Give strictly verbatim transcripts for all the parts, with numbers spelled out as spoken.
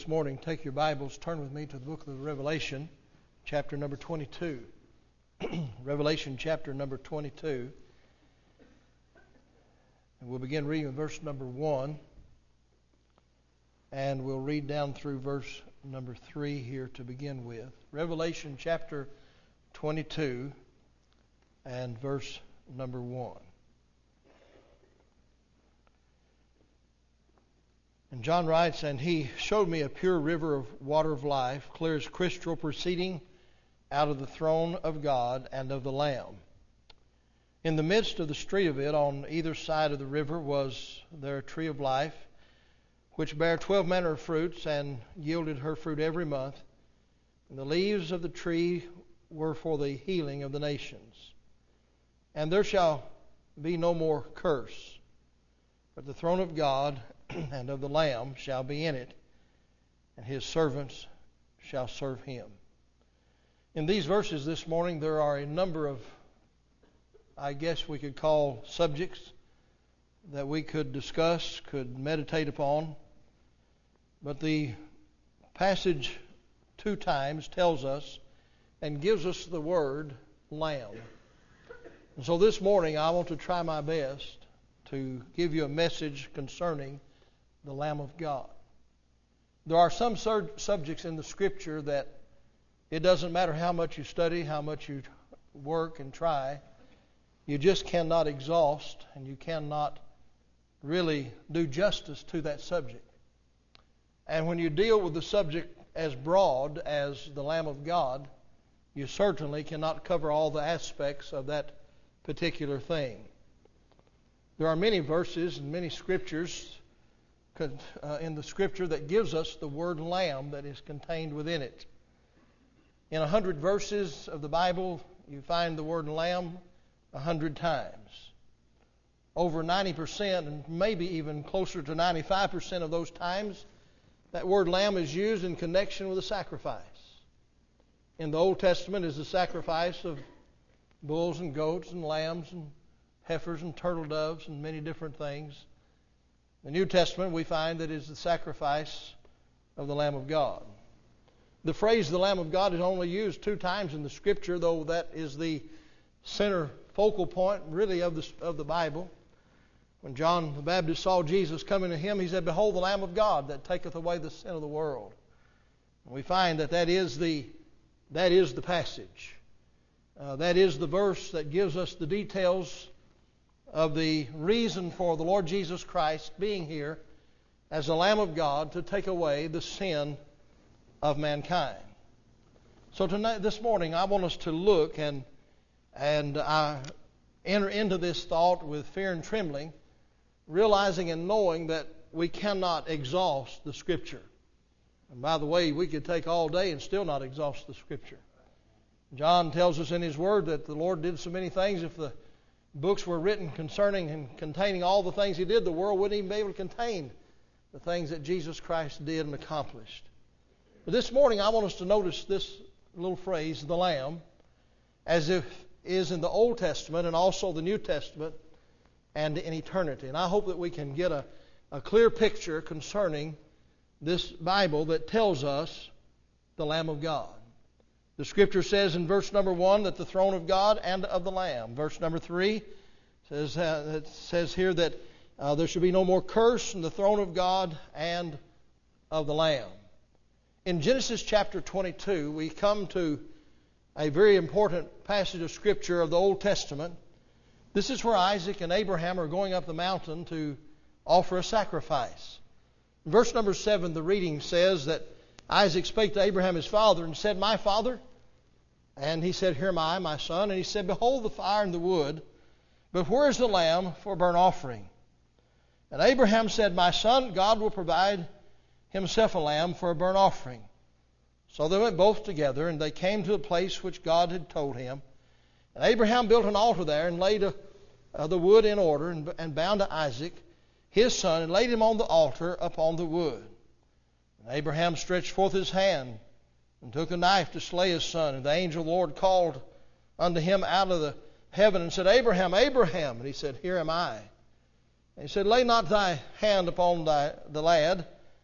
this morning, take your Bibles, turn with me to the book of Revelation, chapter number twenty-two. Revelation chapter number twenty-two. And we'll begin reading with verse number one. And we'll read down through verse number three here to begin with. Revelation chapter twenty-two and verse number one. And John writes, "And he showed me a pure river of water of life, clear as crystal, proceeding out of the throne of God and of the Lamb. In the midst of the street of it, on either side of the river, was there a tree of life, which bare twelve manner of fruits, and yielded her fruit every month. And the leaves of the tree were for the healing of the nations. And there shall be no more curse, but the throne of God and of the Lamb shall be in it, and his servants shall serve him." In these verses this morning, there are a number of, I guess we could call, subjects that we could discuss, could meditate upon. But the passage two times tells us and gives us the word Lamb. And so this morning I want to try my best to give you a message concerning the Lamb of God. There are some sur- subjects in the Scripture that it doesn't matter how much you study, how much you work and try, you just cannot exhaust and you cannot really do justice to that subject. And when you deal with the subject as broad as the Lamb of God, you certainly cannot cover all the aspects of that particular thing. There are many verses and many scriptures uh, in the Scripture that gives us the word Lamb that is contained within it. In a hundred verses of the Bible, you find the word Lamb a hundred times. Over ninety percent, and maybe even closer to ninety-five percent of those times, that word Lamb is used in connection with a sacrifice. In the Old Testament is the sacrifice of bulls and goats and lambs and heifers and turtle doves and many different things. In the New Testament, we find that it is the sacrifice of the Lamb of God. The phrase the Lamb of God is only used two times in the Scripture, though that is the center focal point really of the, of the Bible. When John the Baptist saw Jesus coming to him, he said, "Behold the Lamb of God that taketh away the sin of the world." And we find that that is the, that is the passage. Uh, that is the verse that gives us the details of the reason for the Lord Jesus Christ being here as the Lamb of God to take away the sin of mankind. So tonight, this morning, I want us to look and and I enter into this thought with fear and trembling, realizing and knowing that we cannot exhaust the Scripture. And by the way, we could take all day and still not exhaust the Scripture. John tells us in his Word that the Lord did so many things. If the books were written concerning and containing all the things He did, the world wouldn't even be able to contain the things that Jesus Christ did and accomplished. But this morning I want us to notice this little phrase, the Lamb, as if is in the Old Testament and also the New Testament and in eternity. And I hope that we can get a, a clear picture concerning this Bible that tells us the Lamb of God. The Scripture says in verse number one that the throne of God and of the Lamb. Verse number three says, uh, it says here that uh, there should be no more curse in the throne of God and of the Lamb. In Genesis chapter twenty-two, we come to a very important passage of Scripture of the Old Testament. This is where Isaac and Abraham are going up the mountain to offer a sacrifice. In verse number seven, the reading says that Isaac spake to Abraham his father and said, "My father?" And he said, "Here am I, my son." And he said, "Behold the fire and the wood, but where is the lamb for burnt offering?" And Abraham said, "My son, God will provide himself a lamb for a burnt offering." So they went both together, and they came to a place which God had told him. And Abraham built an altar there, and laid a, uh, the wood in order, and, and bound to Isaac his son, and laid him on the altar upon the wood. And Abraham stretched forth his hand, and took a knife to slay his son. And the angel of the Lord called unto him out of the heaven, and said, "Abraham, Abraham." And he said, "Here am I." And he said, "Lay not thy hand upon thy, the lad,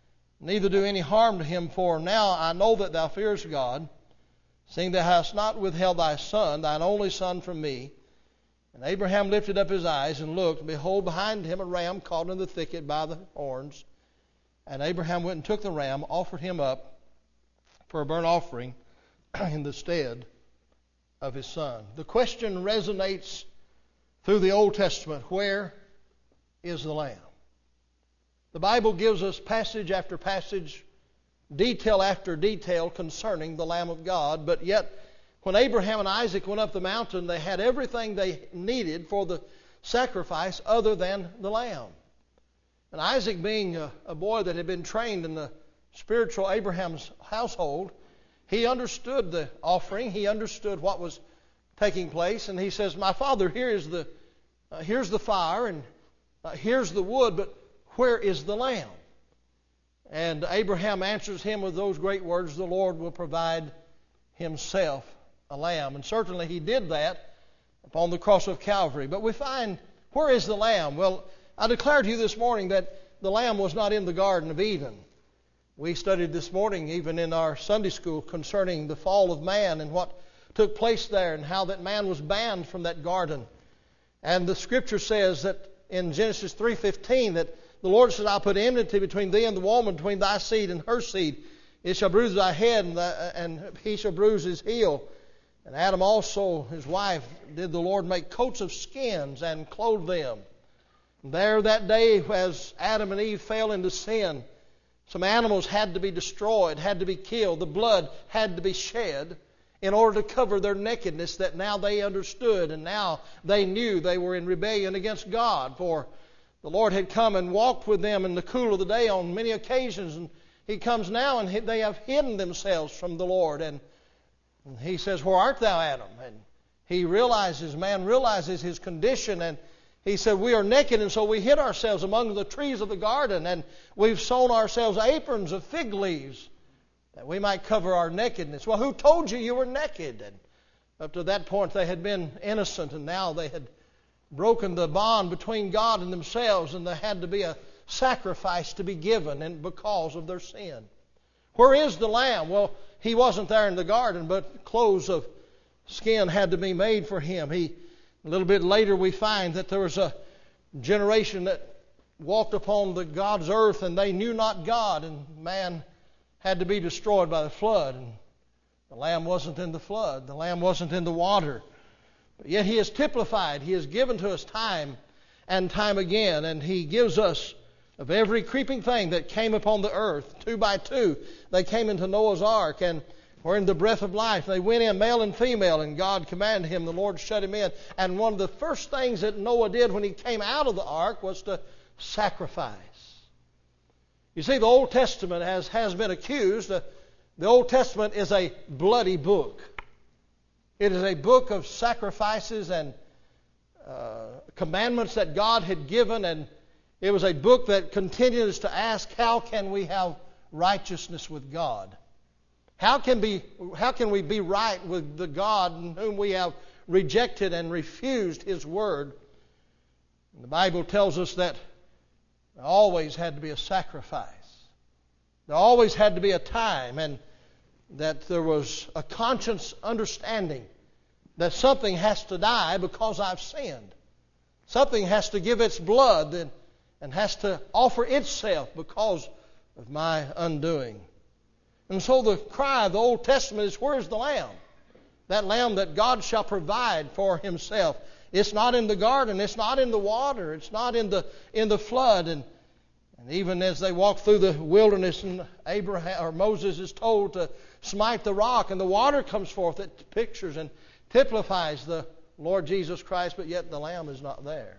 neither do any harm to him. For now I know that thou fearest God, seeing thou hast not withheld thy son, thine only son, from me. And Abraham lifted up his eyes and looked, and behold, behind him a ram caught in the thicket by the horns. And Abraham went and took the ram, offered him up for a burnt offering in the stead of his son. The question resonates through the Old Testament: where is the lamb? The Bible gives us passage after passage, detail after detail concerning the Lamb of God, but yet when Abraham and Isaac went up the mountain, they had everything they needed for the sacrifice other than the lamb. And Isaac, being a, a boy that had been trained in the spiritual Abraham's household, he understood the offering, he understood what was taking place, and he says, "My father, here is the uh, here's the fire, and uh, here's the wood, but where is the lamb?" And Abraham answers him with those great words, "The Lord will provide himself a lamb." And certainly he did that upon the cross of Calvary. But we find, where is the lamb? Well, I declare to you this morning that the lamb was not in the Garden of Eden. We studied this morning, even in our Sunday school, concerning the fall of man and what took place there and how that man was banned from that garden. And the Scripture says that in Genesis three fifteen that the Lord said, "I'll put enmity between thee and the woman, between thy seed and her seed. It shall bruise thy head, and, thy, and he shall bruise his heel." And Adam also, his wife, did the Lord make coats of skins and clothe them. And there that day, as Adam and Eve fell into sin, some animals had to be destroyed, had to be killed. The blood had to be shed in order to cover their nakedness that now they understood, and now they knew they were in rebellion against God. For the Lord had come and walked with them in the cool of the day on many occasions, and He comes now and they have hidden themselves from the Lord. And He says, "Where art thou, Adam?" And he realizes, man realizes his condition, and he said, "We are naked, and so we hid ourselves among the trees of the garden, and we've sewn ourselves aprons of fig leaves that we might cover our nakedness." Well, who told you you were naked? And up to that point they had been innocent, and now they had broken the bond between God and themselves, and there had to be a sacrifice to be given and because of their sin. Where is the lamb? Well, he wasn't there in the garden, but clothes of skin had to be made for him. He, a little bit later we find that there was a generation that walked upon the God's earth, and they knew not God, and man had to be destroyed by the flood. And the lamb wasn't in the flood. The lamb wasn't in the water. But yet He is typified. He has given to us time and time again, and He gives us of every creeping thing that came upon the earth. Two by two, they came into Noah's ark, and were in the breath of life. They went in, male and female, and God commanded him. The Lord shut him in. And one of the first things that Noah did when he came out of the ark was to sacrifice. You see, the Old Testament, as has been accused, uh, the Old Testament is a bloody book. It is a book of sacrifices and uh, commandments that God had given, and it was a book that continues to ask, how can we have righteousness with God? How can, be, how can we be right with the God in whom we have rejected and refused His Word? And the Bible tells us that there always had to be a sacrifice. There always had to be a time, and that there was a conscious understanding that something has to die because I've sinned. Something has to give its blood and, and has to offer itself because of my undoing. And so the cry of the Old Testament is, where is the lamb? That lamb that God shall provide for Himself. It's not in the garden. It's not in the water. It's not in the in the flood. And, and even as they walk through the wilderness, and Abraham or Moses is told to smite the rock, and the water comes forth. It pictures and typifies the Lord Jesus Christ, but yet the lamb is not there.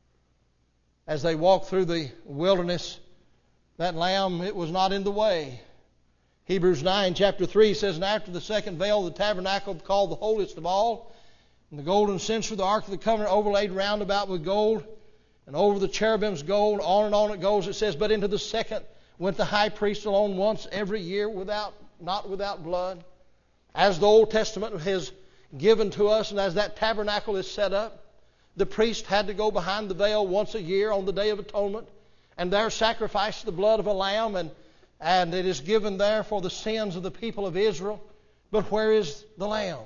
As they walk through the wilderness, that lamb, it was not in the way. Hebrews nine, chapter three says, "And after the second veil, the tabernacle called the holiest of all, and the golden censer, the ark of the covenant, overlaid round about with gold, and over the cherubims gold." On and on it goes. It says, "But into the second went the high priest alone once every year, without not without blood." As the Old Testament has given to us, and as that tabernacle is set up, the priest had to go behind the veil once a year on the Day of Atonement, and there sacrifice the blood of a lamb. And and it is given there for the sins of the people of Israel. But where is the lamb?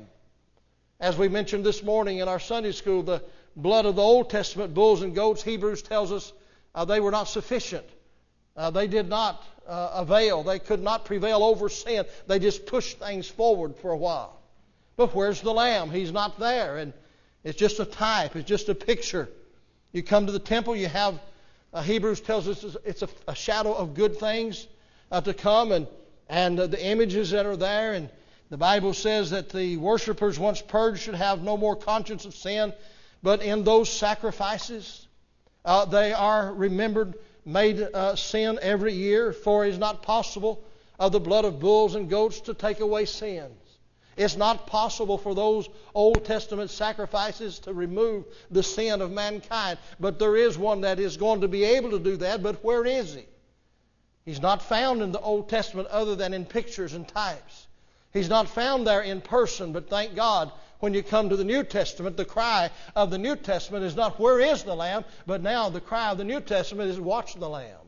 As we mentioned this morning in our Sunday school, the blood of the Old Testament bulls and goats, Hebrews tells us uh, they were not sufficient. Uh, they did not uh, avail. They could not prevail over sin. They just pushed things forward for a while. But where's the lamb? He's not there. And it's just a type. It's just a picture. You come to the temple, you have, uh, Hebrews tells us it's a, a shadow of good things uh, to come, and, and uh, the images that are there. And the Bible says that the worshipers once purged should have no more conscience of sin. But in those sacrifices, uh, they are remembered, made uh, sin every year, for it is not possible of the blood of bulls and goats to take away sins. It's not possible for those Old Testament sacrifices to remove the sin of mankind. But there is one that is going to be able to do that. But where is He? He's not found in the Old Testament other than in pictures and types. He's not found there in person. But thank God, when you come to the New Testament, the cry of the New Testament is not, where is the Lamb? But now the cry of the New Testament is, watch the Lamb.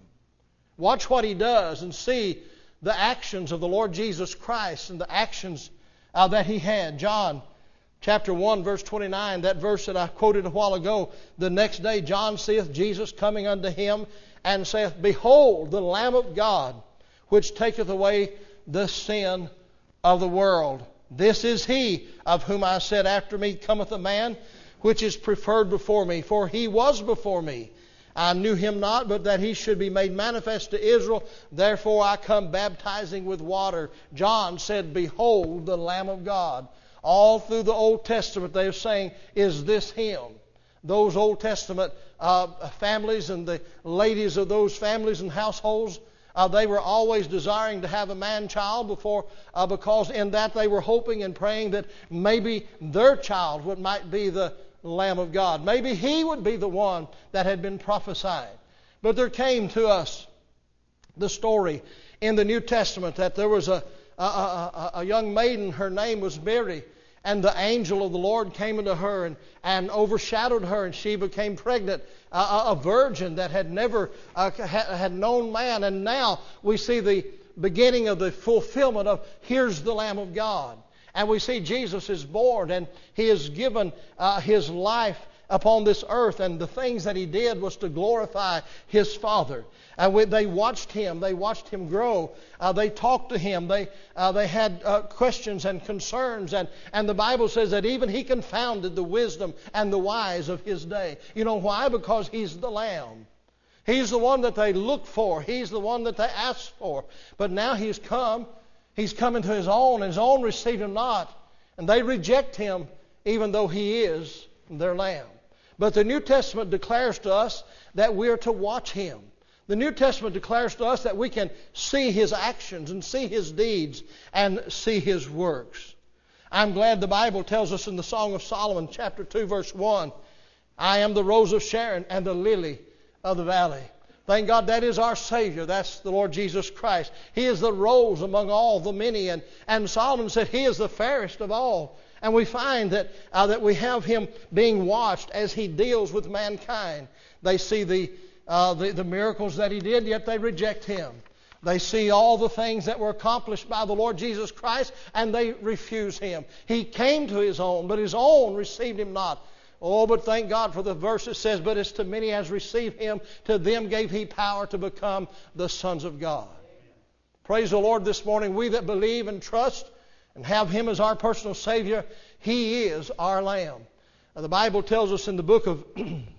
Watch what He does and see the actions of the Lord Jesus Christ and the actions Uh, that He had. John chapter one verse twenty-nine, that verse that I quoted a while ago. The next day John seeth Jesus coming unto him, and saith, Behold, the Lamb of God, which taketh away the sin of the world. This is He of whom I said, After me cometh a man, which is preferred before me, for He was before me. I knew Him not, but that He should be made manifest to Israel. Therefore I come baptizing with water. John said, Behold the Lamb of God. All through the Old Testament they are saying, is this Him? Those Old Testament uh, families and the ladies of those families and households, uh, they were always desiring to have a man-child before, uh, because in that they were hoping and praying that maybe their child would might be the Lamb of God. Maybe He would be the one that had been prophesied. But there came to us the story in the New Testament that there was a, a, a, a young maiden, her name was Mary, and the angel of the Lord came unto her and, and overshadowed her, and she became pregnant, uh, a virgin that had never uh, had known man. And now we see the beginning of the fulfillment of, here's the Lamb of God. And we see Jesus is born, and He is given uh, His life upon this earth, and the things that He did was to glorify His Father. And we, they watched Him. They watched Him grow. Uh, they talked to Him. They uh, they had uh, questions and concerns. And, and the Bible says that even He confounded the wisdom and the wise of His day. You know why? Because He's the Lamb. He's the one that they looked for. He's the one that they asked for. But now He's come. He's coming to His own, and His own receive Him not. And they reject Him, even though He is their Lamb. But the New Testament declares to us that we are to watch Him. The New Testament declares to us that we can see His actions and see His deeds and see His works. I'm glad the Bible tells us in the Song of Solomon, chapter two, verse one, I am the rose of Sharon and the lily of the valley. Thank God that is our Savior. That's the Lord Jesus Christ. He is the rose among all the many. And, and Solomon said He is the fairest of all. And we find that, uh, that we have Him being watched as He deals with mankind. They see the, uh, the, the miracles that He did, yet they reject Him. They see all the things that were accomplished by the Lord Jesus Christ, and they refuse Him. He came to His own, but His own received Him not. Oh, but thank God for the verse that says, But as to many as received Him, to them gave He power to become the sons of God. Praise the Lord this morning. We that believe and trust and have Him as our personal Savior, He is our Lamb. Now, the Bible tells us in the book of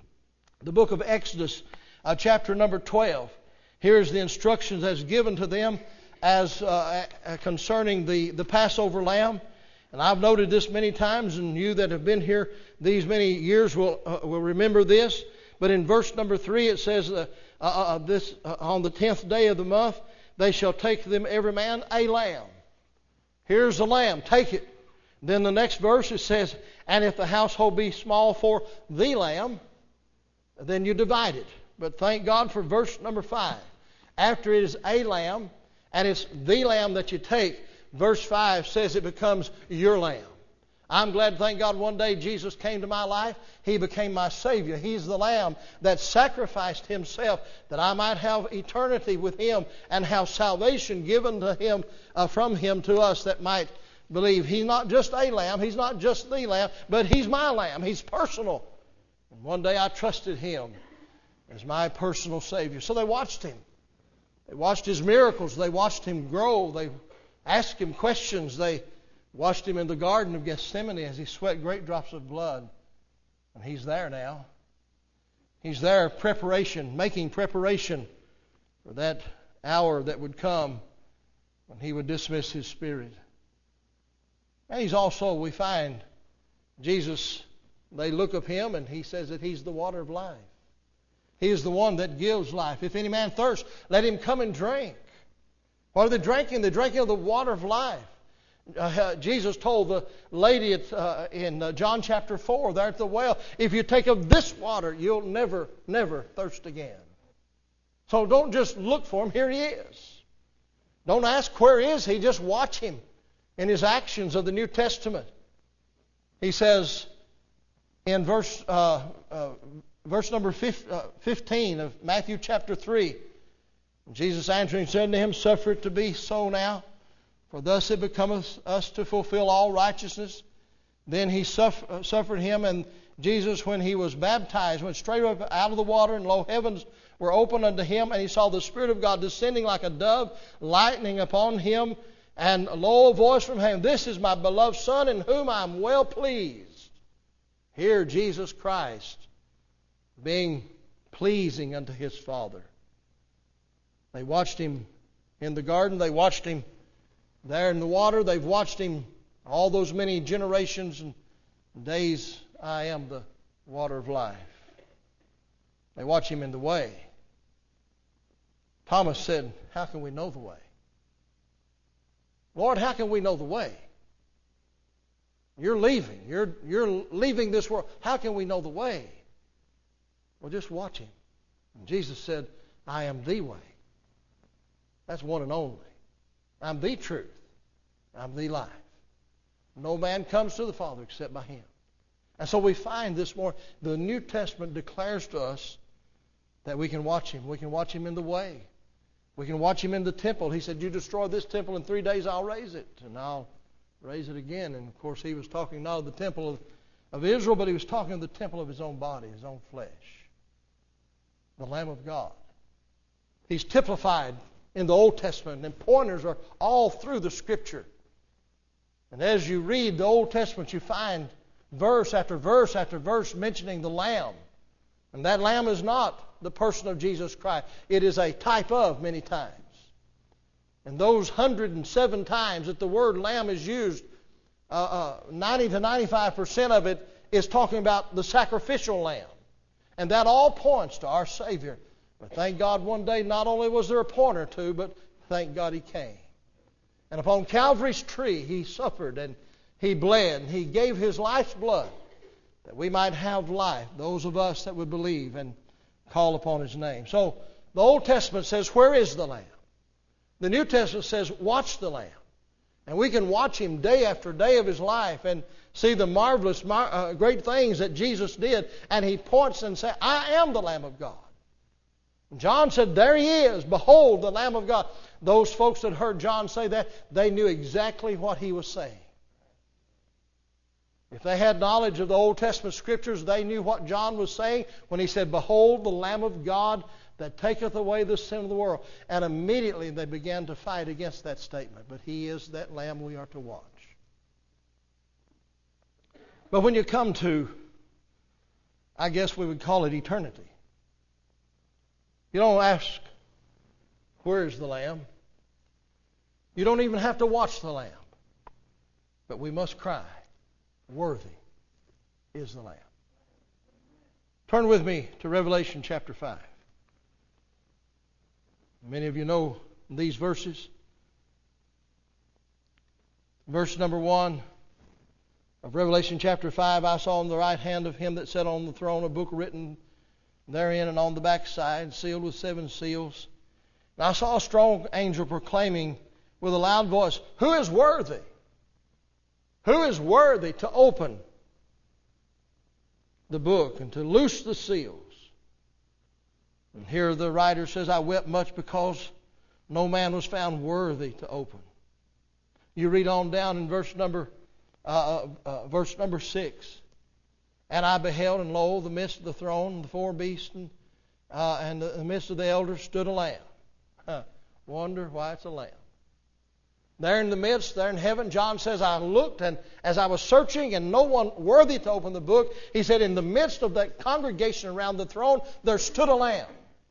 the book of Exodus, uh, chapter number twelve. Here's the instructions as given to them as uh, concerning the, the Passover lamb. And I've noted this many times, and you that have been here these many years will uh, will remember this. But in verse number three it says, uh, uh, uh, this uh, on the tenth day of the month they shall take them every man a lamb. Here's the lamb, take it. Then the next verse it says, and if the household be small for the lamb, then you divide it. But thank God for verse number five. After it is a lamb, and it's the lamb that you take, verse five says it becomes your lamb. I'm glad, thank God, one day Jesus came to my life. He became my Savior. He's the Lamb that sacrificed Himself that I might have eternity with Him and have salvation given to Him, uh, from Him to us that might believe. He's not just a Lamb. He's not just the Lamb, but He's my Lamb. He's personal. And one day I trusted Him as my personal Savior. So they watched Him. They watched His miracles. They watched Him grow. They asked Him questions. They watched Him in the Garden of Gethsemane as He sweat great drops of blood. And He's there now. He's there, preparation, making preparation for that hour that would come when He would dismiss His Spirit. And He's also, we find, Jesus, they look of Him and He says that He's the water of life. He is the one that gives life. If any man thirst, let him come and drink. What are they drinking? They're drinking of the water of life. Uh, Jesus told the lady at, uh, in uh, John chapter four there at the well, if you take of this water, you'll never, never thirst again. So don't just look for Him. Here He is. Don't ask where is He. Just watch Him in His actions of the New Testament. He says in verse uh, uh, verse number fifteen of Matthew chapter three, Jesus answering said unto him, suffer it to be so now, for thus it becometh us to fulfill all righteousness. Then he suffer, suffered him, and Jesus, when He was baptized, went straight up out of the water, and lo, heavens were opened unto Him, and He saw the Spirit of God descending like a dove, lightning upon Him, and lo, a voice from heaven, this is my beloved Son, in whom I am well pleased. Here Jesus Christ being pleasing unto His Father. They watched Him in the garden. They watched Him there in the water. They've watched Him all those many generations and days. I am the water of life. They watch Him in the way. Thomas said, how can we know the way? Lord, how can we know the way? You're leaving. You're, you're leaving this world. How can we know the way? Well, just watch Him. And Jesus said, I am the way. That's one and only. I'm the truth. I'm the life. No man comes to the Father except by Him. And so we find this morning, the New Testament declares to us that we can watch Him. We can watch Him in the way. We can watch Him in the temple. He said, you destroy this temple in three days, I'll raise it. And I'll raise it again. And of course, He was talking not of the temple of, of Israel, but He was talking of the temple of His own body, His own flesh. The Lamb of God. He's typified in the Old Testament, and pointers are all through the Scripture. And as you read the Old Testament, you find verse after verse after verse mentioning the Lamb. And that Lamb is not the person of Jesus Christ. It is a type of many times. And those one hundred seven times that the word Lamb is used, uh, uh, ninety to ninety-five percent of it is talking about the sacrificial Lamb. And that all points to our Savior. But thank God one day not only was there a point or two, but thank God He came. And upon Calvary's tree He suffered and He bled. And He gave His life's blood that we might have life, those of us that would believe and call upon His name. So the Old Testament says, where is the Lamb? The New Testament says, watch the Lamb. And we can watch Him day after day of His life and see the marvelous, uh, great things that Jesus did. And He points and says, I am the Lamb of God. And John said, there He is. Behold, the Lamb of God. Those folks that heard John say that, they knew exactly what he was saying. If they had knowledge of the Old Testament Scriptures, they knew what John was saying when he said, behold, the Lamb of God that taketh away the sin of the world. And immediately they began to fight against that statement. But He is that Lamb we are to watch. But when you come to, I guess we would call it eternity, you don't ask, where is the Lamb? You don't even have to watch the Lamb. But we must cry, worthy is the Lamb. Turn with me to Revelation chapter five. Many of you know these verses. Verse number one of Revelation chapter five, I saw on the right hand of Him that sat on the throne a book written therein, and on the backside, sealed with seven seals. And I saw a strong angel proclaiming with a loud voice, who is worthy Who is worthy to open the book and to loose the seals? And here the writer says, I wept much because no man was found worthy to open. You read on down in verse number uh, uh, verse number six. And I beheld, and lo, the midst of the throne, and the four beasts, and, uh, and in the midst of the elders stood a lamb. Huh. Wonder why it's a lamb. There in the midst, there in heaven, John says, I looked, and as I was searching, and no one worthy to open the book, he said, in the midst of that congregation around the throne, there stood a lamb,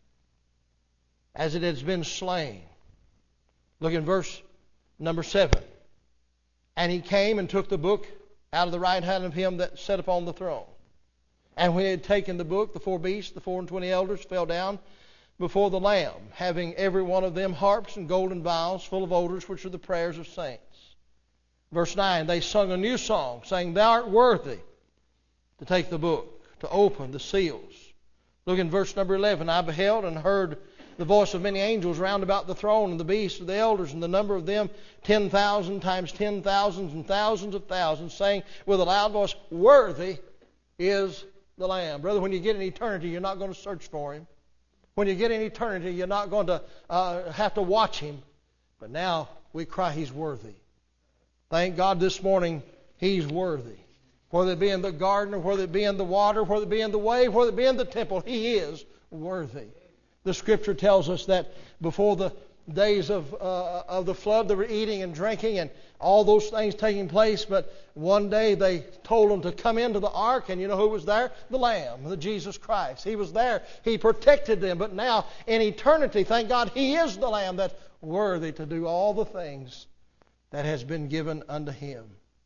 as it has been slain. Look in verse number seven. And he came and took the book out of the right hand of him that sat upon the throne. And when he had taken the book, the four beasts, the four and twenty elders, fell down before the Lamb, having every one of them harps and golden vials full of odors, which are the prayers of saints. Verse nine, they sung a new song, saying, Thou art worthy to take the book, to open the seals. Look in verse number eleven. I beheld and heard the voice of many angels round about the throne, and the beasts of the elders, and the number of them ten thousand times ten thousands and thousands of thousands, saying with a loud voice, Worthy is the Lamb. Brother, when you get in eternity, you're not going to search for Him. When you get in eternity, you're not going to uh, have to watch Him. But now we cry, He's worthy. Thank God this morning, He's worthy. Whether it be in the garden, or whether it be in the water, whether it be in the wave, whether it be in the temple, He is worthy. The Scripture tells us that before the days of uh, of the flood, they were eating and drinking and all those things taking place. But one day they told them to come into the ark, and you know who was there? The Lamb, the Jesus Christ. He was there. He protected them. But now in eternity, thank God, He is the Lamb that's worthy to do all the things that has been given unto Him.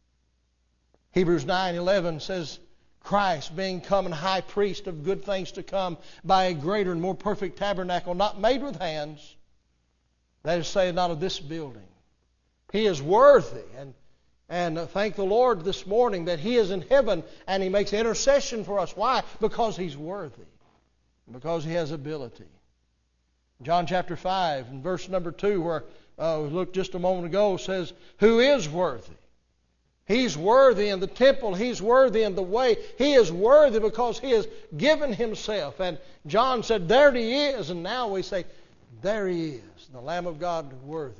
Hebrews nine eleven says, Christ being come and high priest of good things to come by a greater and more perfect tabernacle, not made with hands, that is to say, not of this building. He is worthy. And, and thank the Lord this morning that He is in heaven and He makes intercession for us. Why? Because He's worthy. Because He has ability. John chapter five and verse number two, where uh, we looked just a moment ago, says, Who is worthy? He's worthy in the temple. He's worthy in the way. He is worthy because He has given Himself. And John said, there He is. And now we say, there He is, the Lamb of God, worthy.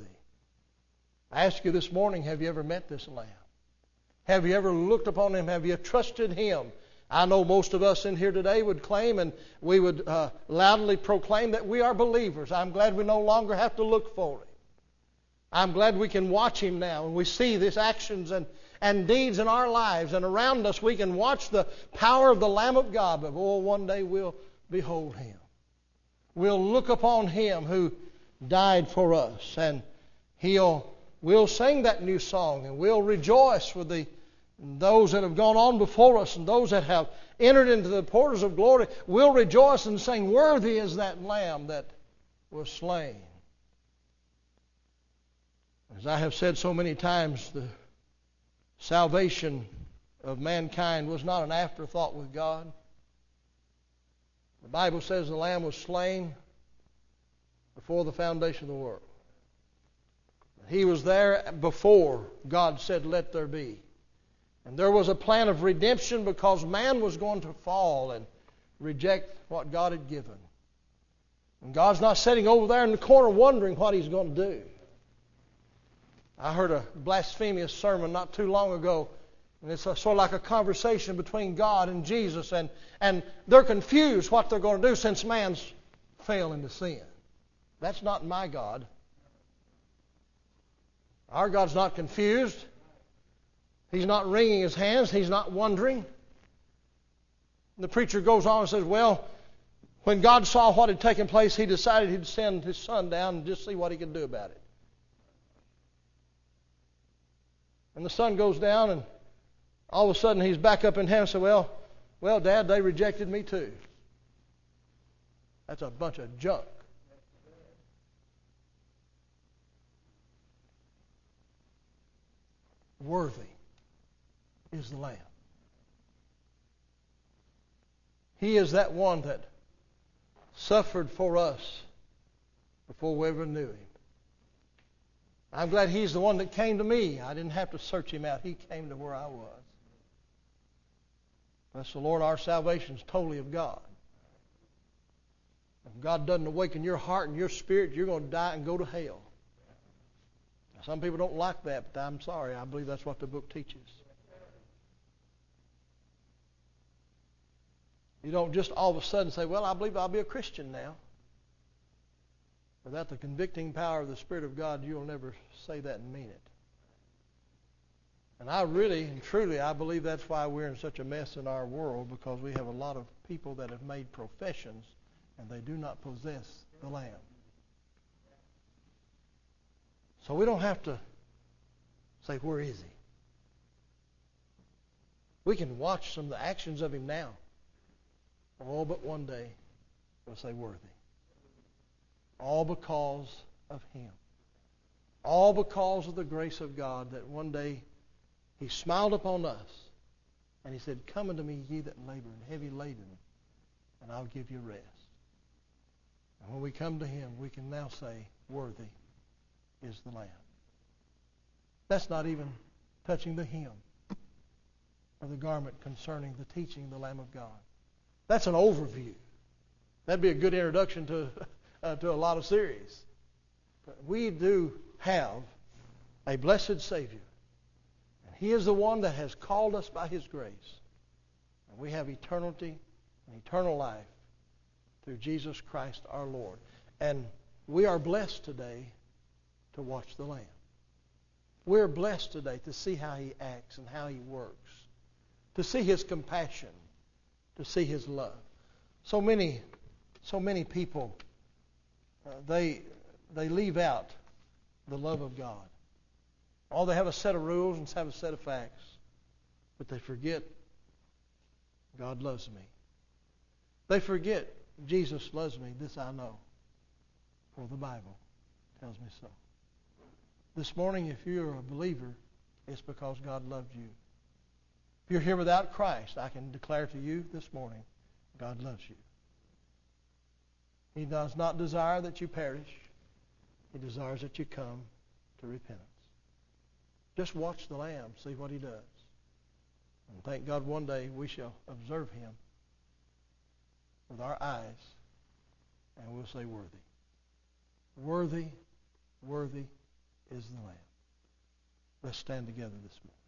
I ask you this morning, have you ever met this Lamb? Have you ever looked upon Him? Have you trusted Him? I know most of us in here today would claim, and we would uh, loudly proclaim that we are believers. I'm glad we no longer have to look for Him. I'm glad we can watch Him now, and we see His actions and and deeds in our lives, and around us we can watch the power of the Lamb of God. But oh, one day we'll behold Him. We'll look upon Him who died for us, and He'll we'll sing that new song, and we'll rejoice with the those that have gone on before us and those that have entered into the portals of glory. We'll rejoice and sing, Worthy is that Lamb that was slain. As I have said so many times, the salvation of mankind was not an afterthought with God. The Bible says the Lamb was slain before the foundation of the world. He was there before God said, Let there be. And there was a plan of redemption because man was going to fall and reject what God had given. And God's not sitting over there in the corner wondering what He's going to do. I heard a blasphemous sermon not too long ago, and it's a, sort of like a conversation between God and Jesus, and, and they're confused what they're going to do since man's fell into sin. That's not my God. Our God's not confused. He's not wringing His hands. He's not wondering. And the preacher goes on and says, well, when God saw what had taken place, He decided He'd send His Son down and just see what He could do about it. And the Son goes down, and all of a sudden He's back up in heaven and says, well, well, Dad, they rejected me too. That's a bunch of junk. Worthy is the Lamb. He is that one that suffered for us before we ever knew Him. I'm glad He's the one that came to me. I didn't have to search Him out. He came to where I was. Bless the Lord, our salvation is totally of God. If God doesn't awaken your heart and your spirit, you're going to die and go to hell. Some people don't like that, but I'm sorry. I believe that's what the book teaches. You don't just all of a sudden say, well, I believe I'll be a Christian now. Without the convicting power of the Spirit of God, you'll never say that and mean it. And I really and truly, I believe that's why we're in such a mess in our world, because we have a lot of people that have made professions and they do not possess the Lamb. So we don't have to say, where is He? We can watch some of the actions of Him now. All but one day we'll say, worthy. All because of Him. All because of the grace of God, that one day He smiled upon us and He said, come unto me, ye that labor and heavy laden, and I'll give you rest. And when we come to Him, we can now say, worthy is the Lamb. That's not even touching the hem of the garment concerning the teaching of the Lamb of God. That's an overview. That'd be a good introduction to, uh, to a lot of series. But we do have a blessed Savior. And He is the one that has called us by His grace. And we have eternity and eternal life through Jesus Christ our Lord. And we are blessed today to watch the Lamb. We're blessed today to see how He acts and how He works, to see His compassion, to see His love. So many, so many people, uh, they they leave out the love of God. Oh, they have a set of rules and have a set of facts, but they forget God loves me. They forget Jesus loves me. This I know, for the Bible tells me so. This morning, if you're a believer, it's because God loved you. If you're here without Christ, I can declare to you this morning, God loves you. He does not desire that you perish. He desires that you come to repentance. Just watch the Lamb, see what He does. And thank God one day we shall observe Him with our eyes, and we'll say, worthy. Worthy, worthy is the Lamb. Let's stand together this morning.